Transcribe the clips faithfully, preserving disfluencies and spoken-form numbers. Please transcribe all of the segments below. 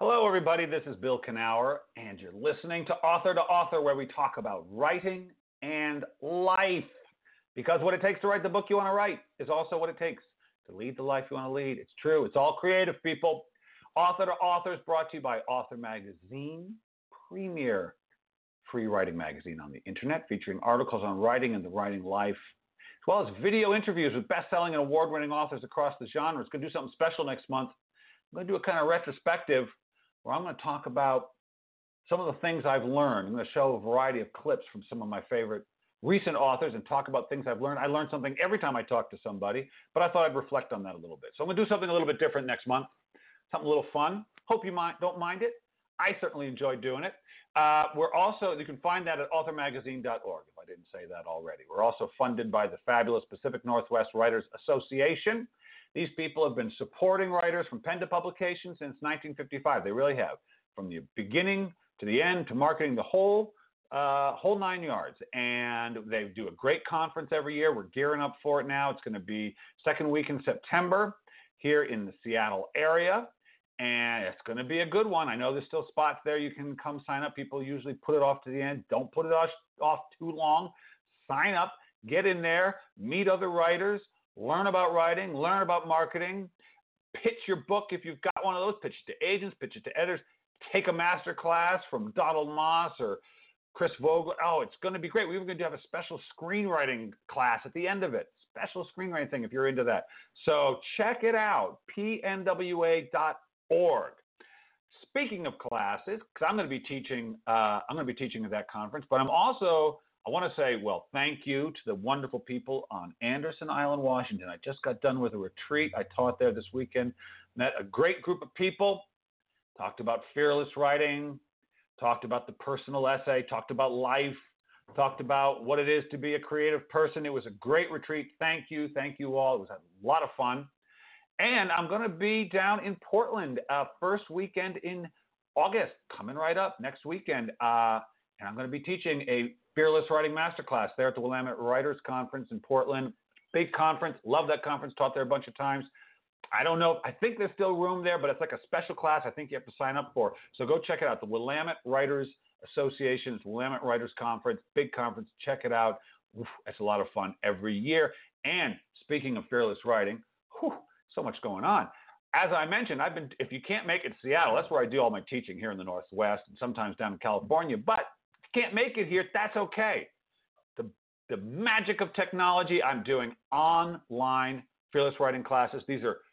Hello, everybody. This is Bill Kenower, and you're listening to Author to Author, where we talk about writing and life. Because what it takes to write the book you want to write is also what it takes to lead the life you want to lead. It's true. It's all creative, people. Author to Author is brought to you by Author Magazine, premier free writing magazine on the internet, featuring articles on writing and the writing life, as well as video interviews with best-selling and award-winning authors across the genre. It's going to do something special next month. I'm going to do a kind of retrospective where I'm going to talk about some of the things I've learned. I'm going to show a variety of clips from some of my favorite recent authors and talk about things I've learned. I learn something every time I talk to somebody, but I thought I'd reflect on that a little bit. So I'm going to do something a little bit different next month, something a little fun. Hope you might, don't mind it. I certainly enjoy doing it. Uh, we're also, you can find that at author magazine dot org, if I didn't say that already. We're also funded by the fabulous Pacific Northwest Writers Association. These people have been supporting writers from pen to publication since nineteen fifty-five. They really have, from the beginning to the end to marketing, the whole uh, whole nine yards. And they do a great conference every year. We're gearing up for it now. It's going to be second week in September here in the Seattle area. And it's going to be a good one. I know there's still spots there. You can come sign up. People usually put it off to the end. Don't put it off, off too long. Sign up, get in there, meet other writers, learn about writing, learn about marketing, pitch your book if you've got one of those, pitch it to agents, pitch it to editors, take a master class from Donald Moss or Chris Vogel. Oh, it's going to be great. We were going to have a special screenwriting class at the end of it, special screenwriting thing if you're into that. So check it out, P N W A dot org. Speaking of classes, because I'm going to be teaching, uh, I'm going to be teaching at that conference, but I'm also I want to say, well, thank you to the wonderful people on Anderson Island, Washington. I just got done with a retreat. I taught there this weekend, met a great group of people, talked about fearless writing, talked about the personal essay, talked about life, talked about what it is to be a creative person. It was a great retreat. Thank you. Thank you all. It was a lot of fun. And I'm going to be down in Portland uh, first weekend in August, coming right up next weekend. Uh, and I'm going to be teaching a Fearless Writing Masterclass there at the Willamette Writers Conference in Portland. Big conference. Love that conference. Taught there a bunch of times. I don't know. I think there's still room there, but it's like a special class I think you have to sign up for. So go check it out. The Willamette Writers Association. It's Willamette Writers Conference. Big conference. Check it out. Oof, it's a lot of fun every year. And speaking of fearless writing, whew, so much going on. As I mentioned, I've been, if you can't make it to Seattle, that's where I do all my teaching here in the Northwest and sometimes down in California. But can't make it here, that's okay. The, the magic of technology, I'm doing online fearless writing classes. These are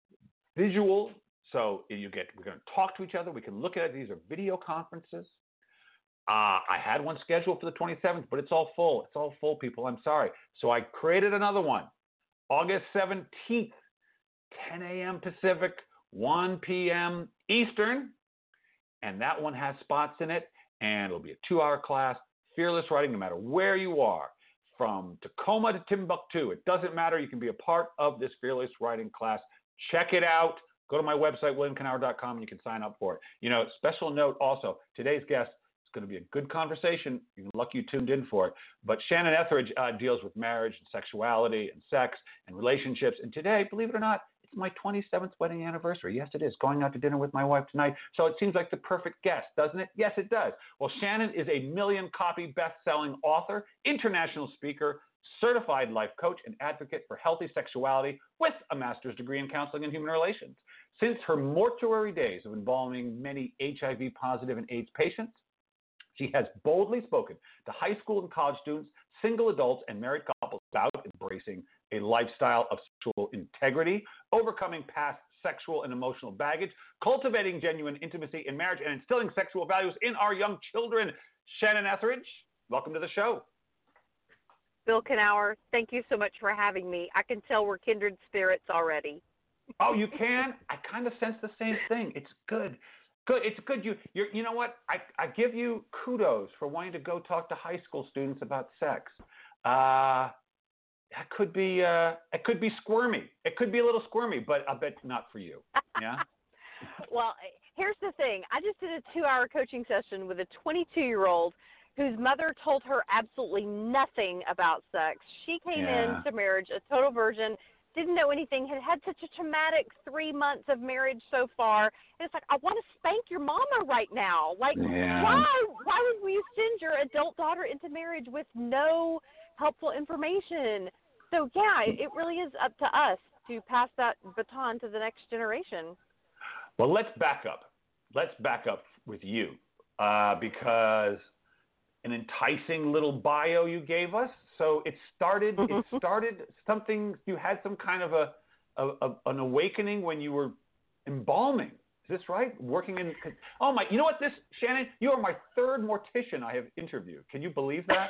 visual, so you get, we're going to talk to each other. We can look at it. These are video conferences. Uh, I had one scheduled for the twenty-seventh, but it's all full. It's all full, people. I'm sorry. So I created another one, August seventeenth, ten a.m. Pacific, one p.m. Eastern, and that one has spots in it. And it'll be a two-hour class, fearless writing, no matter where you are, from Tacoma to Timbuktu. It doesn't matter. You can be a part of this fearless writing class. Check it out. Go to my website, william kenower dot com, and you can sign up for it. You know, special note also, today's guest is going to be a good conversation. You're lucky you tuned in for it. But Shannon Ethridge uh, deals with marriage and sexuality and sex and relationships. And today, believe it or not, it's my twenty-seventh wedding anniversary. Yes, it is. Going out to dinner with my wife tonight. So it seems like the perfect guest, doesn't it? Yes, it does. Well, Shannon is a million-copy best-selling author, international speaker, certified life coach, and advocate for healthy sexuality with a master's degree in counseling and human relations. Since her mortuary days of involving many H I V-positive and AIDS patients, she has boldly spoken to high school and college students, single adults, and married couples about embracing a lifestyle of sexual integrity, overcoming past sexual and emotional baggage, cultivating genuine intimacy in marriage, and instilling sexual values in our young children. Shannon Ethridge, welcome to the show. Bill Kenower, thank you so much for having me. I can tell we're kindred spirits already. Oh, you can? I kind of sense the same thing. It's good. Good. It's good. You, you're, you know what? I, I give you kudos for wanting to go talk to high school students about sex. Uh, that could be, uh, it could be squirmy. It could be a little squirmy, but I bet not for you. Yeah. Well, here's the thing. I just did a two-hour coaching session with a twenty-two-year-old whose mother told her absolutely nothing about sex. She came Yeah. into marriage a total virgin, didn't know anything, had had such a traumatic three months of marriage so far. And it's like, I want to spank your mama right now. Like, yeah. why why would we send your adult daughter into marriage with no helpful information? So, yeah, it really is up to us to pass that baton to the next generation. Well, let's back up. Let's back up with you uh, because an enticing little bio you gave us. So it started. It started something. You had some kind of a, a, a an awakening when you were embalming. Is this right? Working in. Oh my! You know what? This Shannon, you are my third mortician I have interviewed. Can you believe that?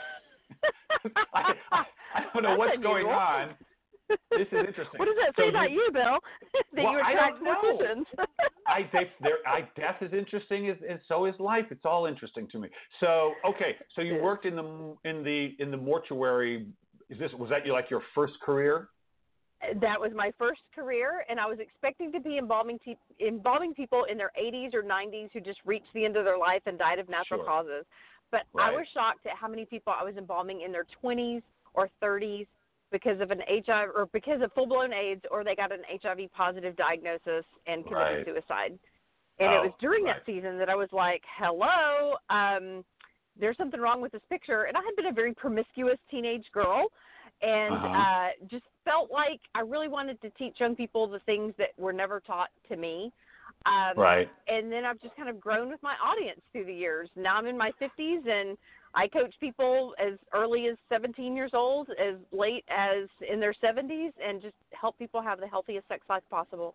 I, I, I don't know That's what's unusual. going on. This is interesting. What does that say so about you, you Bill? That well, you attract I don't know. morticians. I, they, I, death is interesting, as, and so is life. It's all interesting to me. So, okay, so you worked in the in the in the mortuary. Is this was that you like your first career? That was my first career, and I was expecting to be embalming te- embalming people in their eighties or nineties who just reached the end of their life and died of natural Sure. causes. But Right. I was shocked at how many people I was embalming in their twenties or thirties because of an H I V or because of full-blown AIDS, or they got an H I V positive diagnosis and committed Right. suicide. And Oh, it was during right. that season that I was like, hello, um, there's something wrong with this picture. And I had been a very promiscuous teenage girl and Uh-huh. uh, just felt like I really wanted to teach young people the things that were never taught to me. Um, Right. And then I've just kind of grown with my audience through the years. Now I'm in my fifties, and I coach people as early as seventeen years old, as late as in their seventies, and just help people have the healthiest sex life possible.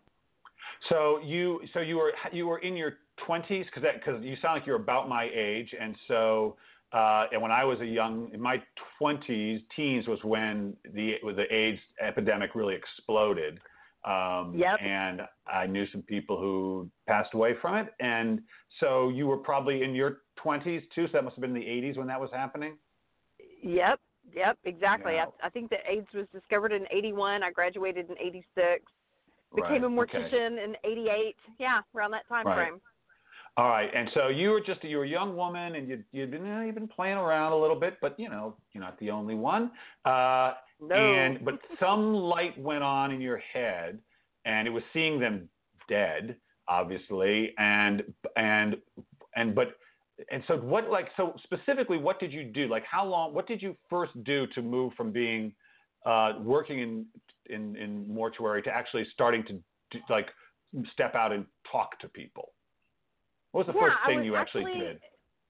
So you so you were you were in your twenties because because you sound like you're about my age, and so uh, and when I was a young in my twenties, teens was when the the AIDS epidemic really exploded. Um, Yep. And I knew some people who passed away from it, and so you were probably in your twenties too. So that must have been in the eighties when that was happening. Yep, yep, exactly. Yeah. I, I think that AIDS was discovered in eighty-one. I graduated in eighty-six. Became Right. a mortician Okay. in eighty-eight. Yeah, around that time Right. frame. All right, and so you were just you were a young woman, and you you'd been you've been playing around a little bit, but you know you're not the only one. Uh, No. And but some light went on in your head, and it was seeing them dead, obviously, and and and but and so what like so specifically what did you do? Like how long? What did you first do to move from being uh, working in in in mortuary to actually starting to do, like step out and talk to people? What was the Yeah, first I thing was you actually, actually- did?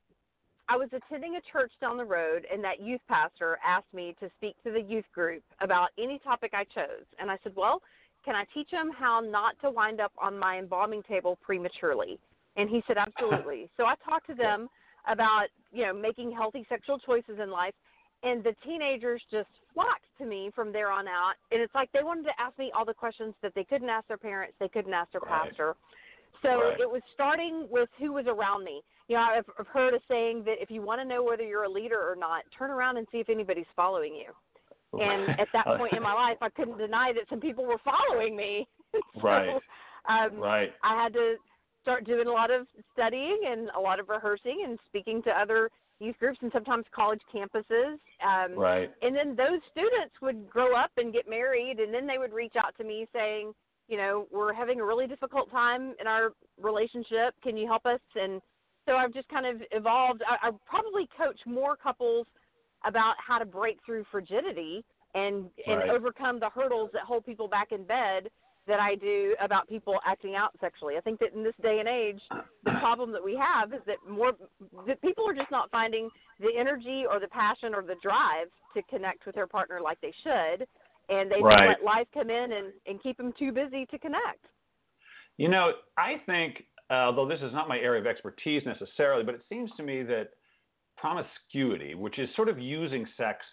I was attending a church down the road, and that youth pastor asked me to speak to the youth group about any topic I chose. And I said, well, can I teach them how not to wind up on my embalming table prematurely? And he said, absolutely. So I talked to them about, you know, making healthy sexual choices in life, and the teenagers just flocked to me from there on out. And it's like they wanted to ask me all the questions that they couldn't ask their parents, they couldn't ask their Right. pastor. So Right. it was starting with who was around me. You know, I've, I've heard a saying that if you want to know whether you're a leader or not, turn around and see if anybody's following you. And at that point in my life, I couldn't deny that some people were following me. so, Right. Um, Right. I had to start doing a lot of studying and a lot of rehearsing and speaking to other youth groups and sometimes college campuses. Um, Right. And then those students would grow up and get married, and then they would reach out to me saying, you know, we're having a really difficult time in our relationship. Can you help us? And so I've just kind of evolved. I, I probably coach more couples about how to break through frigidity and, and Right. overcome the hurdles that hold people back in bed that I do about people acting out sexually. I think that in this day and age, the problem that we have is that more that people are just not finding the energy or the passion or the drive to connect with their partner like they should. And they Right. let life come in and, and keep them too busy to connect. You know, I think, uh, although this is not my area of expertise necessarily, but it seems to me that promiscuity, which is sort of using sex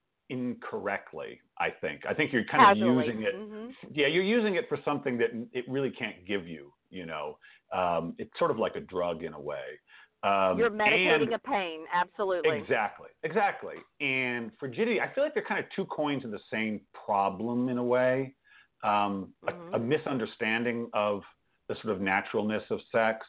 incorrectly, I think. I think you're kind Casually. of using it. Mm-hmm. Yeah, you're using it for something that it really can't give you, you know. Um, it's sort of like a drug in a way. Um, You're medicating and, a pain, absolutely. Exactly, exactly. And frigidity, I feel like they're kind of two coins of the same problem in a way. Um, Mhm. a, a misunderstanding of the sort of naturalness of sex.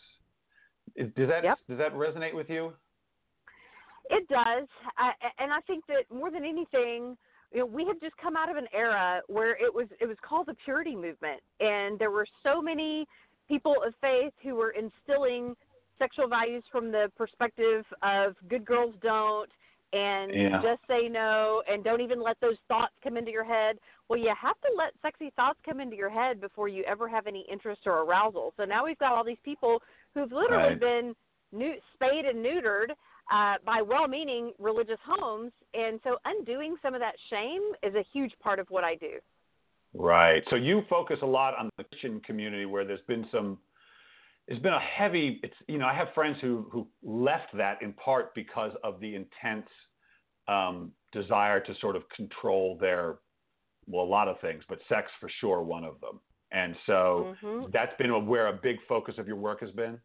Is- Does that Yep. does that resonate with you? It does. I, and I think that more than anything, you know, we had just come out of an era where it was it was called the purity movement, and there were so many people of faith who were instilling sexual values from the perspective of good girls don't, and yeah. just say no, and don't even let those thoughts come into your head. Well, you have to let sexy thoughts come into your head before you ever have any interest or arousal. So now we've got all these people who've literally Right. been new, spayed and neutered uh, by well-meaning religious homes, and so undoing some of that shame is a huge part of what I do. Right. So you focus a lot on the Christian community where there's been some, there's been a heavy, it's, you know, I have friends who, who left that in part because of the intense um, desire to sort of control their, well, a lot of things, but sex for sure, one of them. And so Mm-hmm. that's been where a big focus of your work has been?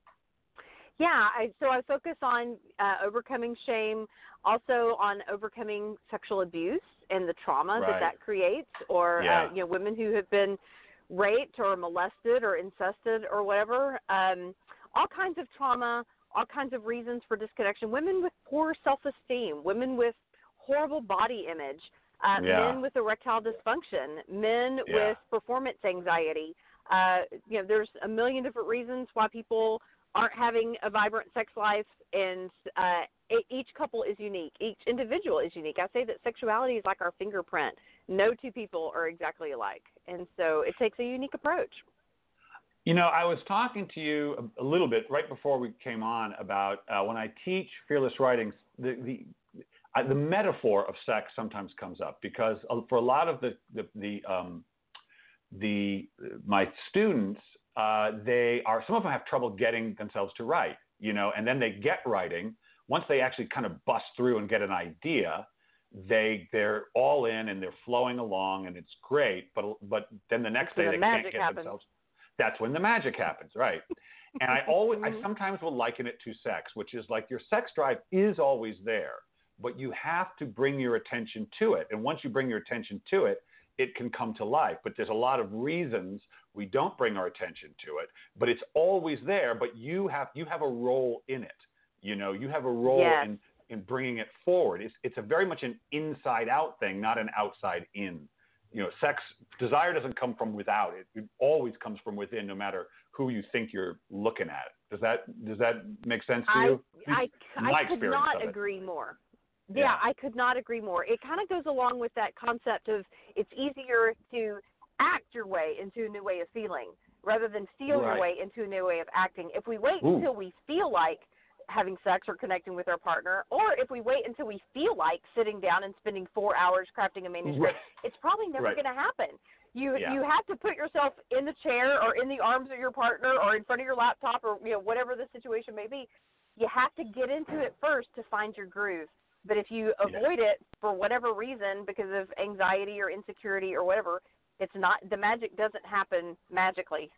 Yeah, I, so I focus on uh, overcoming shame, also on overcoming sexual abuse and the trauma Right. that that creates, or Yeah. uh, you know, women who have been raped or molested or incested or whatever. Um, all kinds of trauma, all kinds of reasons for disconnection. Women with poor self-esteem, women with horrible body image, uh, Yeah. men with erectile dysfunction, men Yeah. with performance anxiety. Uh, you know, there's a million different reasons why people aren't having a vibrant sex life, and uh, each couple is unique. Each individual is unique. I say that sexuality is like our fingerprint. No two people are exactly alike, and so it takes a unique approach. You know, I was talking to you a, a little bit right before we came on about uh, when I teach fearless writing, the the, uh, the metaphor of sex sometimes comes up because uh, for a lot of the the the, um, the my students, uh, they are some of them have trouble getting themselves to write, you know, and then they get writing. Once they actually kind of bust through and get an idea, they they're all in and they're flowing along and it's great. But but then the next So day the they magic can't get happens. themselves. That's when the magic happens, right? And I always, I Mhm. sometimes will liken it to sex, which is like your sex drive is always there, but you have to bring your attention to it. And once you bring your attention to it, it can come to life. But there's a lot of reasons we don't bring our attention to it, but it's always there. But you have, you have a role in it. You know, you have a role Yes. in, in bringing it forward. It's, it's a very much an inside out thing, not an outside in. You know, sex desire doesn't come from without. It, it always comes from within, no matter who you think you're looking at. Does that does that make sense to you? I, I, My I could experience not of it. agree more. Yeah, Yeah. I could not agree more. It kind of goes along with that concept of it's easier to act your way into a new way of feeling rather than feel Right. your way into a new way of acting. If we wait Ooh. until we feel like having sex or connecting with our partner, or if we wait until we feel like sitting down and spending four hours crafting a manuscript, Right. it's probably never Right. going to happen. You Yeah. you have to put yourself in the chair or in the arms of your partner or in front of your laptop or you know whatever the situation may be. You have to get into it first to find your groove. But if you avoid it for whatever reason, because of anxiety or insecurity or whatever, it's not, the magic doesn't happen magically.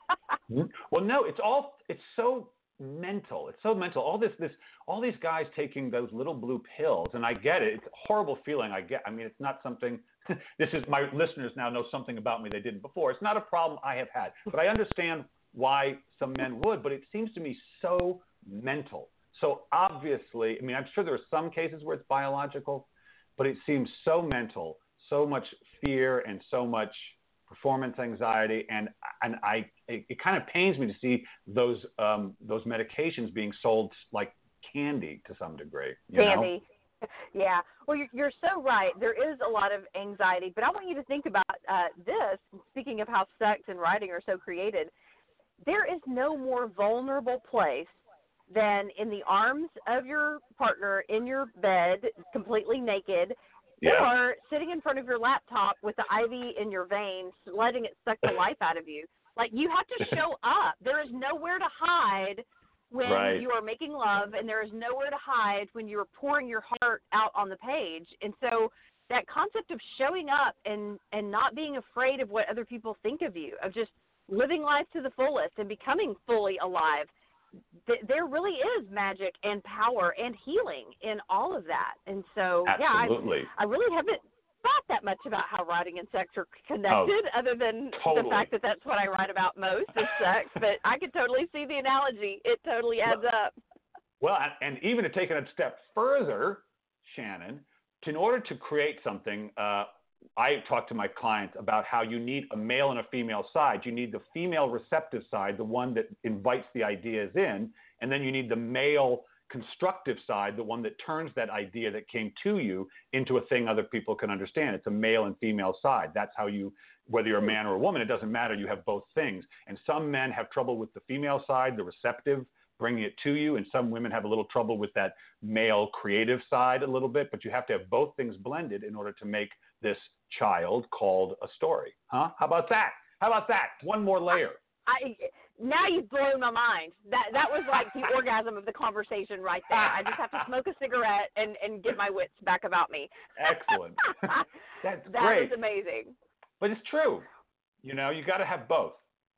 Well, no, it's all, it's so mental. It's so mental. All this, this, all these guys taking those little blue pills, and I get it. It's a horrible feeling. I get, I mean, it's not something, this is, my listeners now know something about me they didn't before. It's not a problem I have had, but I understand why some men would, but it seems to me so mental. So obviously, I mean, I'm sure there are some cases where it's biological, but it seems so mental, so much fear and so much performance anxiety. And, and I, it, it kind of pains me to see those, um, those medications being sold like candy to some degree. You Candy. know? Yeah. Well, you're, you're so right. There is a lot of anxiety, but I want you to think about uh, this. Speaking of how sex and writing are so created, there is no more vulnerable place than in the arms of your partner in your bed, completely naked, Yeah. or sitting in front of your laptop with the I V in your veins, letting it suck the life out of you. Like, you have to show up. There is nowhere to hide when Right. you are making love, and there is nowhere to hide when you are pouring your heart out on the page. And so that concept of showing up and, and not being afraid of what other people think of you, of just living life to the fullest and becoming fully alive, th- there really is magic and power and healing in all of that. And so, Absolutely. yeah, I, I really haven't thought that much about how writing and sex are connected, Oh, other than totally. the fact that that's what I write about most is sex. But I could totally see the analogy. It totally adds Well, up. Well, and, and even to take it a step further, Shannon, in order to create something, uh, I talk to my clients about how you need a male and a female side. You need the female receptive side, the one that invites the ideas in, and then you need the male constructive side, the one that turns that idea that came to you into a thing other people can understand. It's a male and female side. That's how you, whether you're a man or a woman, it doesn't matter. You have both things. And some men have trouble with the female side, the receptive, bringing it to you, and some women have a little trouble with that male creative side a little bit, but you have to have both things blended in order to make this child called a story. Huh? How about that? How about that? One more layer. I, now you've blown my mind. That that was like the orgasm of the conversation right there. I just have to smoke a cigarette and, and get my wits back about me. Excellent. That's that great. That is amazing. But it's true. You know, you got to have both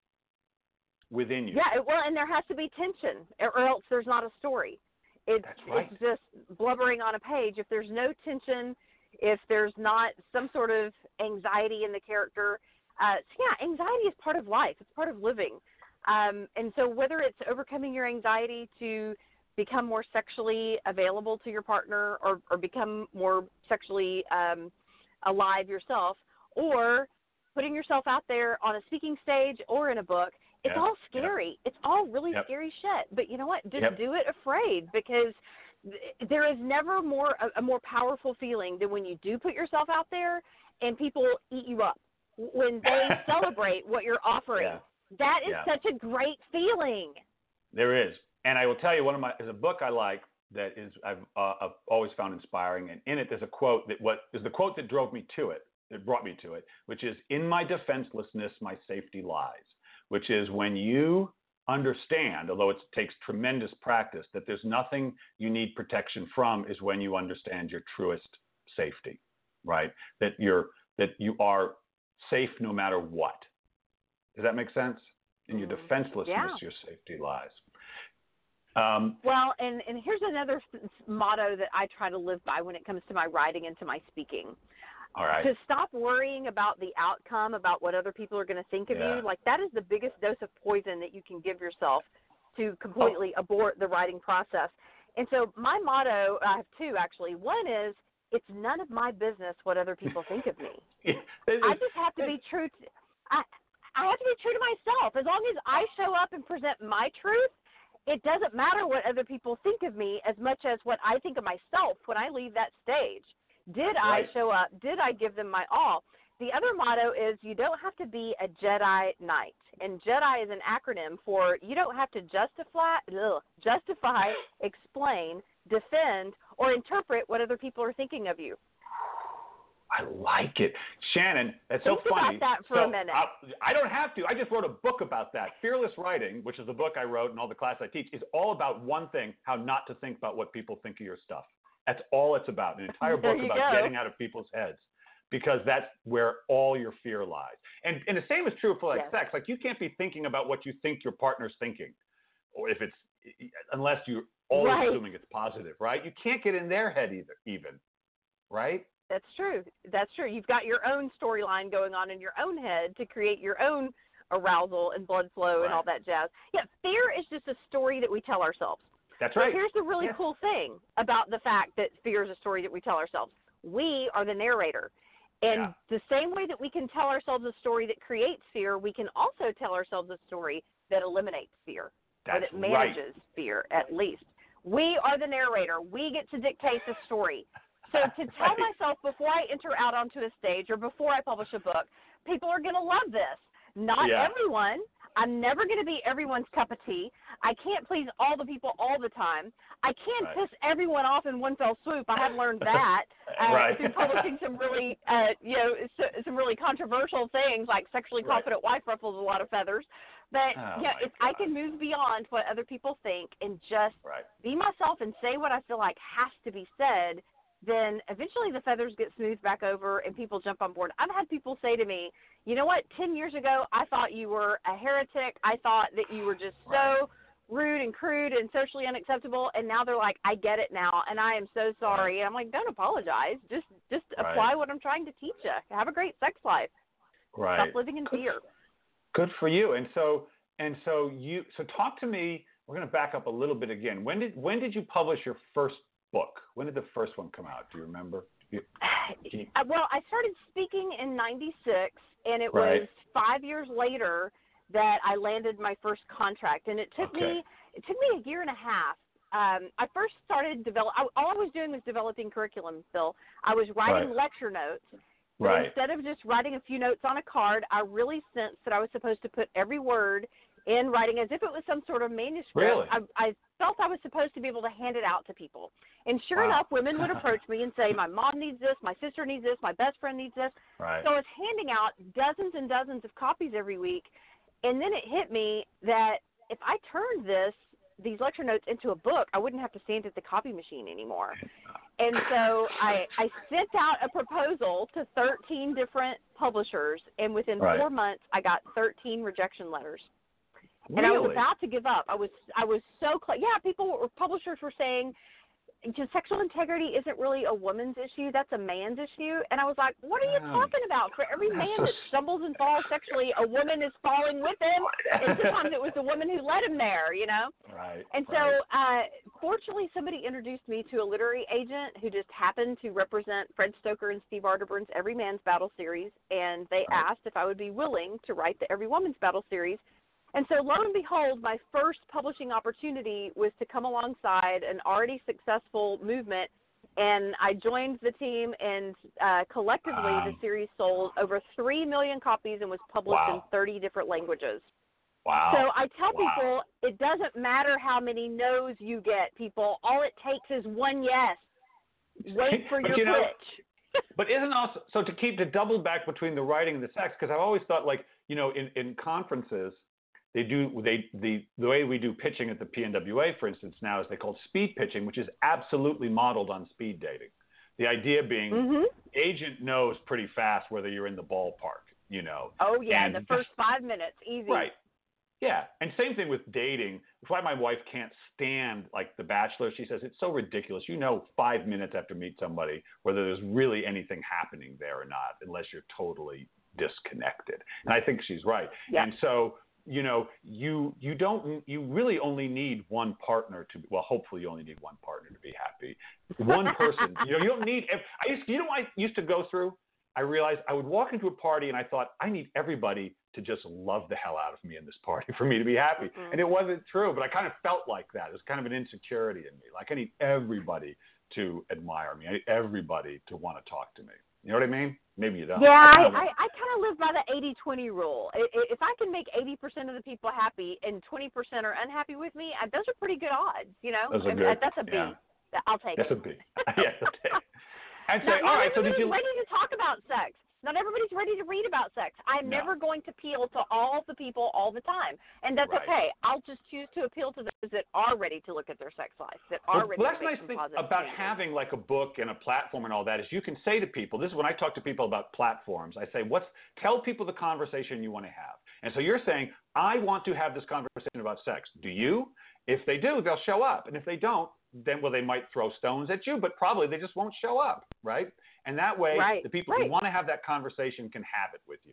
within you. Yeah, well, and there has to be tension, or else there's not a story. It's, That's right. It's just blubbering on a page. If there's no tension, if there's not some sort of anxiety in the character, uh, so yeah, anxiety is part of life. It's part of living. Um, and so whether it's overcoming your anxiety to become more sexually available to your partner, or, or become more sexually um, alive yourself, or putting yourself out there on a speaking stage or in a book, it's yep. all scary. Yep. It's all really yep. scary shit. But you know what? Just yep. do it afraid, because th- there is never more a, a more powerful feeling than when you do put yourself out there and people eat you up. When they celebrate what you're offering. Yeah. That is yeah. such a great feeling. There is. And I will tell you, one of my, there's a book I like that is, I've, uh, I've always found inspiring. And in it, there's a quote that what is the quote that drove me to it, that brought me to it, which is, "In my defenselessness, my safety lies," which is when you understand, although it takes tremendous practice, that there's nothing you need protection from, is when you understand your truest safety, right? That you're, that you are safe no matter what. Does that make sense? In your defenselessness, yeah. your safety lies. Um, well, and, and here's another motto that I try to live by when it comes to my writing and to my speaking. All right. To stop worrying about the outcome, about what other people are going to think of yeah. you. Like, that is the biggest dose of poison that you can give yourself to completely oh. abort the writing process. And so my motto, I have two actually. One is, it's none of my business what other people think of me. I just have to be true to, I, I have to be true to myself. As long as I show up and present my truth, it doesn't matter what other people think of me as much as what I think of myself when I leave that stage. Did right. I show up? Did I give them my all? The other motto is, you don't have to be a Jedi Knight. And Jedi is an acronym for, you don't have to justify, ugh, justify, explain, defend, or interpret what other people are thinking of you. I like it. Shannon, that's Think so funny. about that for so, a minute. I, I don't have to. I just wrote a book about that. Fearless Writing, which is the book I wrote and all the class I teach, is all about one thing, how not to think about what people think of your stuff. That's all it's about. An entire book about go. getting out of people's heads, because that's where all your fear lies. And, and the same is true for like yes. sex. Like, you can't be thinking about what you think your partner's thinking, or if it's, unless you're always right. assuming it's positive, right? You can't get in their head either, even, right? That's true. That's true. You've got your own storyline going on in your own head to create your own arousal and blood flow right. and all that jazz. Yeah, fear is just a story that we tell ourselves. That's right. But here's the really yes. cool thing about the fact that fear is a story that we tell ourselves. We are the narrator. And yeah. the same way that we can tell ourselves a story that creates fear, we can also tell ourselves a story that eliminates fear. That's or that manages right. fear, at least. We are the narrator. We get to dictate the story. So to tell right. myself before I enter out onto a stage or before I publish a book, people are going to love this. Not yeah. everyone. I'm never going to be everyone's cup of tea. I can't please all the people all the time. I can't right. piss everyone off in one fell swoop. I have learned that uh, right. through publishing some really, uh, you know, so, some really controversial things like sexually right. confident wife ruffles a lot of feathers. But oh yeah, if I can move beyond what other people think and just right. be myself and say what I feel like has to be said, then eventually the feathers get smoothed back over and people jump on board. I've had people say to me, you know what, ten years ago I thought you were a heretic. I thought that you were just right. so rude and crude and socially unacceptable. And now they're like, I get it now, and I am so sorry. Right. And I'm like, don't apologize. Just just right. apply what I'm trying to teach you. Have a great sex life. Right. Stop living in good, fear. Good for you. And so and so you so talk to me. We're going to back up a little bit again. When did when did you publish your first book? When did the first one come out? Do you remember? You, you... Well, I started speaking in ninety-six, and it right. was five years later that I landed my first contract, and it took okay. me it took me a year and a half. Um, I first started develop. I, all I was doing was developing curriculum, Bill. I was writing right. lecture notes. But right. instead of just writing a few notes on a card, I really sensed that I was supposed to put every word in writing as if it was some sort of manuscript. Really? I, I felt I was supposed to be able to hand it out to people. And sure wow. enough, women would approach me and say, my mom needs this, my sister needs this, my best friend needs this. Right. So I was handing out dozens and dozens of copies every week. And then it hit me that if I turned this, these lecture notes into a book, I wouldn't have to stand at the copy machine anymore. And so I, I sent out a proposal to thirteen different publishers, and within right. four months, I got thirteen rejection letters. Really? And I was about to give up. I was I was so close. Yeah, people were, publishers were saying, just sexual integrity isn't really a woman's issue. That's a man's issue. And I was like, what are you um, talking about? For every man that stumbles and falls sexually, a woman is falling with him. And sometimes it was the woman who led him there, you know? Right. And so, right. uh, fortunately, somebody introduced me to a literary agent who just happened to represent Fred Stoker and Steve Arterburn's Every Man's Battle series. And they right. asked if I would be willing to write the Every Woman's Battle series. And so, lo and behold, my first publishing opportunity was to come alongside an already successful movement, and I joined the team, and uh, collectively wow. the series sold over three million copies and was published wow. in thirty different languages. Wow. So I tell wow. people it doesn't matter how many no's you get, people. All it takes is one yes. Wait for your you know, pitch. But isn't also, so to keep, to double back between the writing and the sex, because I've always thought, like, you know, in, in conferences, They do they the the way we do pitching at the P N W A, for instance, now is they call speed pitching, which is absolutely modeled on speed dating. The idea being, mm-hmm. agent knows pretty fast whether you're in the ballpark, you know. Oh yeah, and the first five minutes, easy. Right. Yeah, and same thing with dating. That's why my wife can't stand, like, The Bachelor. She says it's so ridiculous. You know, five minutes after meet somebody whether there's really anything happening there or not, unless you're totally disconnected. And I think she's right. Yeah. And so, you know, you you don't you really only need one partner to well, hopefully you only need one partner to be happy. One person. you know, you don't need. I used you know what I used to go through. I realized I would walk into a party and I thought I need everybody to just love the hell out of me in this party for me to be happy. Mm-hmm. And it wasn't true, but I kind of felt like that. It was kind of an insecurity in me. Like I need everybody to admire me. I need everybody to want to talk to me. You know what I mean? Maybe you don't. Yeah, I, I, I, I kind of live by the eighty twenty rule. If I can make eighty percent of the people happy and twenty percent are unhappy with me, those are pretty good odds, you know? Those are good. That's a B. Yeah. I'll take That's it. That's a B. Yes, I'll take it. I'd say, not, all not right, so did you... ready to talk about sex. Not everybody's ready to read about sex. I'm no. never going to appeal to all the people all the time. And that's right. okay. I'll just choose to appeal to those that are ready to look at their sex life, that are well, ready well, to that's make nice some thing positive about changes. having like a book and a platform and all that is you can say to people, this is when I talk to people about platforms, I say, what's tell people the conversation you want to have. And so you're saying, I want to have this conversation about sex. Do you? If they do, they'll show up. And if they don't, then, well, they might throw stones at you, but probably they just won't show up, right? And that way, right. the people right. who want to have that conversation can have it with you.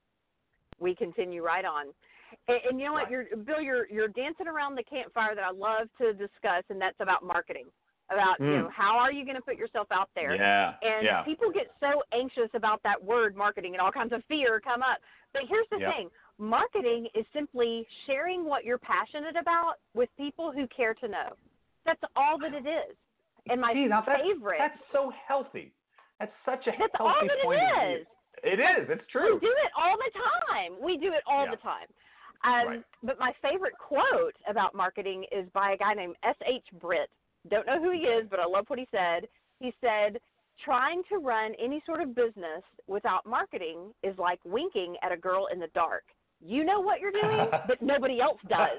We continue right on. And, and you know right. what, you're, Bill, you're, you're dancing around the campfire that I love to discuss, and that's about marketing. About, mm. you know, how are you going to put yourself out there? Yeah. And yeah. people get so anxious about that word marketing and all kinds of fear come up. But here's the yep. thing. Marketing is simply sharing what you're passionate about with people who care to know. That's all that it is. And my Gee, now that's, favorite. That's so healthy. That's such a that's healthy all that point it of is. view. It is. It's true. We do it all the time. We do it all yeah. the time. Um, right. But my favorite quote about marketing is by a guy named S H Britt. Don't know who he is, but I love what he said. He said, trying to run any sort of business without marketing is like winking at a girl in the dark. You know what you're doing, but nobody else does.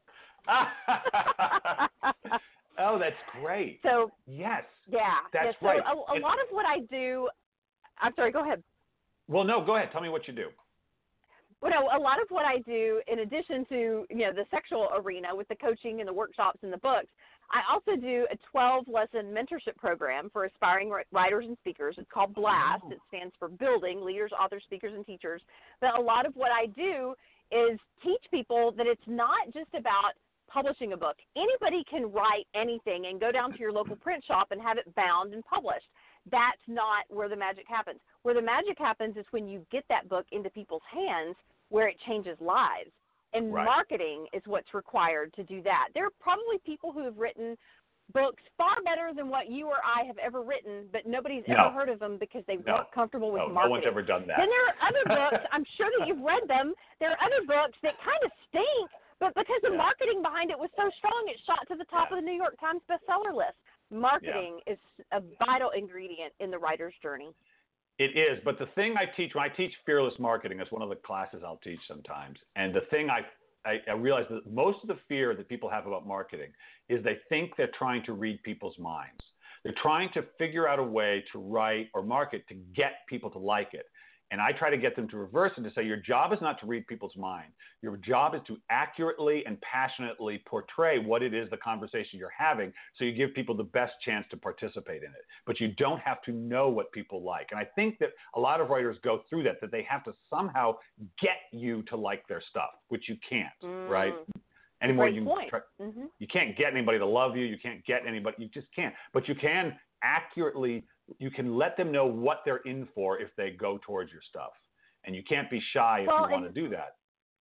Oh, that's great. So yes, yeah, that's yeah. right. So a, a lot of what I do, I'm sorry, go ahead. Well, no, go ahead. Tell me what you do. Well, no, a lot of what I do, in addition to you know the sexual arena with the coaching and the workshops and the books, I also do a twelve lesson mentorship program for aspiring writers and speakers. It's called BLAST. Oh. It stands for Building Leaders, Authors, Speakers, and Teachers. But a lot of what I do is teach people that it's not just about publishing a book. Anybody can write anything and go down to your local print shop and have it bound and published. That's not where the magic happens. Where the magic happens is when you get that book into people's hands where it changes lives. And right. marketing is what's required to do that. There are probably people who have written books far better than what you or I have ever written, but nobody's no. ever heard of them because they no. weren't comfortable with no, marketing. No one's ever done that. Then there are other books, I'm sure that you've read them, there are other books that kind of stink, but because the yeah. marketing behind it was so strong, it shot to the top yeah. of the New York Times bestseller list. Marketing yeah. is a vital ingredient in the writer's journey. It is, but the thing I teach, when I teach fearless marketing, it's one of the classes I'll teach sometimes, and the thing I I, I realize that most of the fear that people have about marketing is they think they're trying to read people's minds. They're trying to figure out a way to write or market to get people to like it. And I try to get them to reverse it, to say your job is not to read people's mind. Your job is to accurately and passionately portray what it is, the conversation you're having, so you give people the best chance to participate in it. But you don't have to know what people like. And I think that a lot of writers go through that, that they have to somehow get you to like their stuff, which you can't, mm. right? Anymore, Great you point. try, mm-hmm. you can't get anybody to love you. You can't get anybody. You just can't. But you can accurately. You can let them know what they're in for if they go towards your stuff. And you can't be shy if well, you want to do that.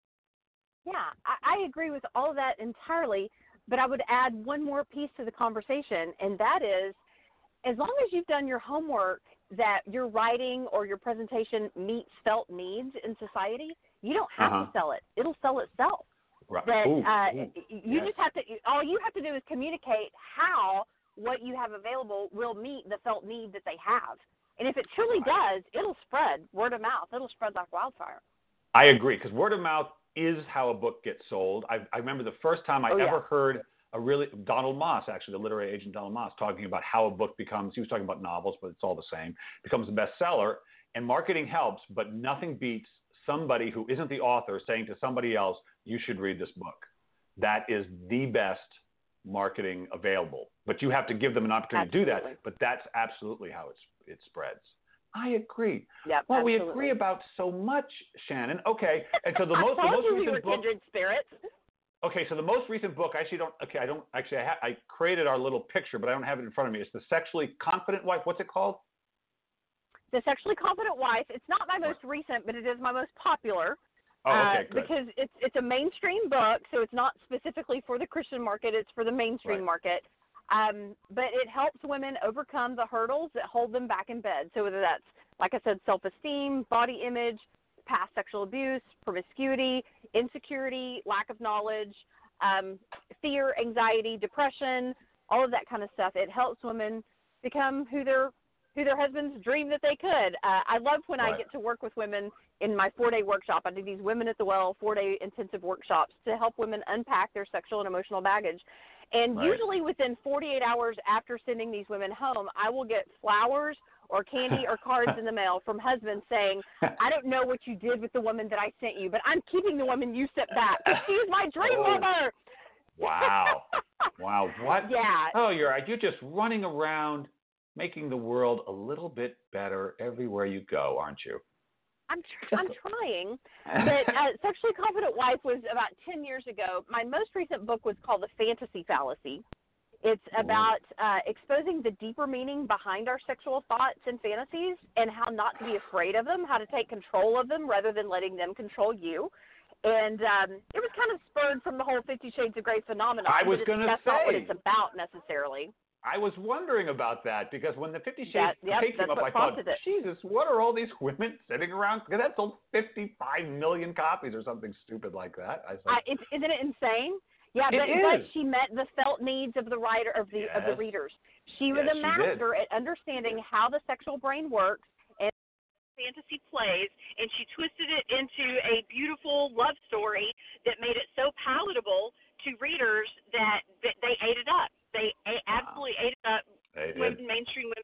Yeah, I, I agree with all of that entirely, but I would add one more piece to the conversation, and that is, as long as you've done your homework that your writing or your presentation meets felt needs in society, you don't have uh-huh. to sell it. It'll sell itself. Right. But ooh, uh, ooh, you yes. just have to, all you have to do is communicate how what you have available will meet the felt need that they have. And if it truly right. does, it'll spread word of mouth. It'll spread like wildfire. I agree, because word of mouth is how a book gets sold. I, I remember the first time I oh, ever yeah. heard a really, Donald Moss, actually, the literary agent Donald Moss, talking about how a book becomes, he was talking about novels, but it's all the same, becomes a bestseller. And marketing helps, but nothing beats somebody who isn't the author saying to somebody else, you should read this book. That is the best marketing available. But you have to give them an opportunity absolutely. to do that. But that's absolutely how it's, it spreads. I agree. Yep, well, absolutely. we agree about so much, Shannon. Okay, and so the most, I the told most you recent we were book. kindred spirits. Okay, so the most recent book, I actually don't. Okay, I don't actually. I, ha, I created our little picture, but I don't have it in front of me. It's The Sexually Confident Wife. What's it called? The Sexually Confident Wife. It's not my most recent, but it is my most popular. Oh, okay, uh, good. Because it's it's a mainstream book, so it's not specifically for the Christian market. It's for the mainstream Right. market. Um, but it helps women overcome the hurdles that hold them back in bed. So whether that's, like I said, self-esteem, body image, past sexual abuse, promiscuity, insecurity, lack of knowledge, um, fear, anxiety, depression, all of that kind of stuff. It helps women become who their who their husbands dreamed that they could. Uh, I love when Right. I get to work with women in my four-day workshop. I do these Women at the Well four-day intensive workshops to help women unpack their sexual and emotional baggage. And Right. usually within forty-eight hours after sending these women home, I will get flowers or candy or cards in the mail from husbands saying, I don't know what you did with the woman that I sent you, but I'm keeping the woman you sent back. She is my dream Oh. lover. Wow. Wow. What? Yeah. Oh, you're you're just running around making the world a little bit better everywhere you go, aren't you? I'm tr- I'm trying, but uh, Sexually Confident Wife was about ten years ago. My most recent book was called The Fantasy Fallacy. It's about uh, exposing the deeper meaning behind our sexual thoughts and fantasies and how not to be afraid of them, how to take control of them rather than letting them control you. And um, it was kind of spurred from the whole Fifty Shades of Grey phenomenon. I was but going to That's say. not what it's about necessarily. I was wondering about that because when the Fifty Shades That, yep, came that's up, what I thought, prompted it. Jesus, what are all these women sitting around? Because that sold fifty-five million copies or something stupid like that. I I, thought, it, isn't it insane? Yeah, It but, is. but she met the felt needs of the writer of the of the Yes. readers. She was Yes, a she master at understanding how the sexual brain works and fantasy plays, and she twisted it into a beautiful love story that made it so palatable to readers that, that they ate it up. They a- absolutely ate it up. They Women, did. mainstream women.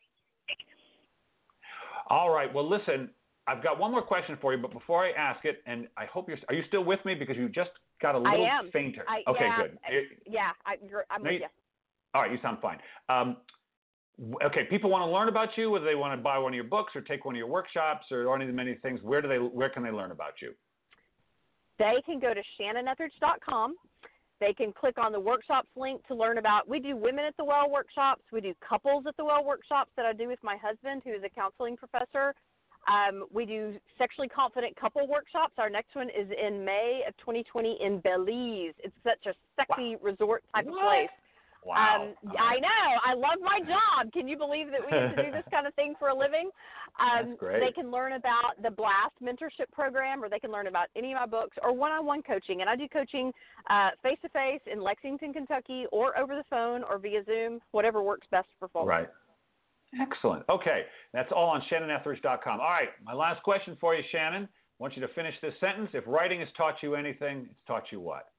All right. Well, listen, I've got one more question for you, but before I ask it, and I hope you're, are you still with me? Because you just got a little I am. fainter. I, okay, yeah, good. I, It- yeah, I, you're, I'm no, with you- you. All right, you sound fine. Um, w- okay, people want to learn about you, whether they want to buy one of your books or take one of your workshops or any of the many things. Where do they? Where can they learn about you? They can go to shannon etheridge dot com. They can click on the workshops link to learn about, we do women at the well workshops. We do couples at the well workshops that I do with my husband, who is a counseling professor. Um, we do sexually confident couple workshops. Our next one is in May of twenty twenty in Belize. It's such a sexy wow. resort type what? of place. Wow. Um, I know. I love my job. Can you believe that we get to do this kind of thing for a living? Um, That's great. They can learn about the BLAST mentorship program, or they can learn about any of my books or one-on-one coaching. And I do coaching uh, face-to-face in Lexington, Kentucky, or over the phone or via Zoom, whatever works best for folks. Right. Excellent. Okay. That's all on Shannon Ethridge dot com. All right. My last question for you, Shannon. I want you to finish this sentence. If writing has taught you anything, it's taught you what?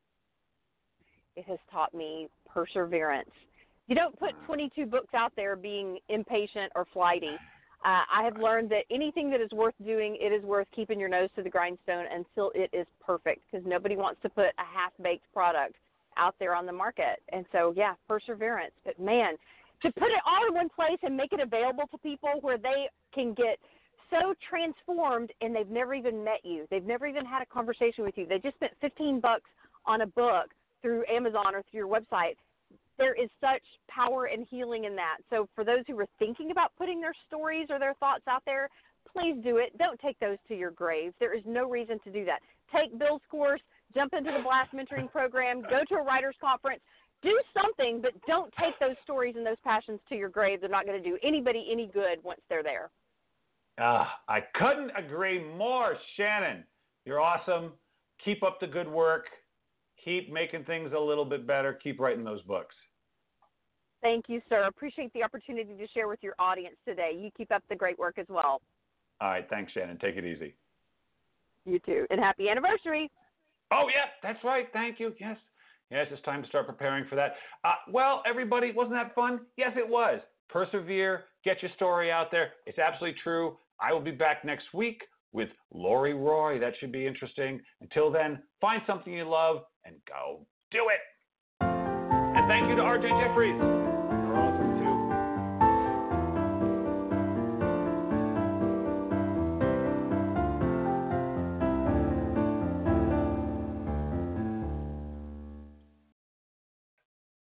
It has taught me perseverance. You don't put twenty-two books out there being impatient or flighty. Uh, I have learned that anything that is worth doing, it is worth keeping your nose to the grindstone until it is perfect, because nobody wants to put a half-baked product out there on the market. And so, yeah, perseverance. But, man, to put it all in one place and make it available to people where they can get so transformed and they've never even met you. They've never even had a conversation with you. They just spent fifteen bucks on a book through Amazon or through your website. There is such power and healing in that. So for those who are thinking about putting their stories or their thoughts out there, please do it. Don't take those to your grave. There is no reason to do that. Take Bill's course, jump into the BLAST mentoring program, go to a writer's conference, do something, but don't take those stories and those passions to your grave. They're not going to do anybody any good once they're there. Uh, I couldn't agree more, Shannon. You're awesome. Keep up the good work. Keep making things a little bit better. Keep writing those books. Thank you, sir. Appreciate the opportunity to share with your audience today. You keep up the great work as well. All right. Thanks, Shannon. Take it easy. You too. And happy anniversary. Oh, yeah, that's right. Thank you. Yes. Yes, it's time to start preparing for that. Uh, well, everybody, wasn't that fun? Yes, it was. Persevere. Get your story out there. It's absolutely true. I will be back next week with Lori Roy. That should be interesting. Until then, find something you love and go do it. And thank you to R J Jeffries.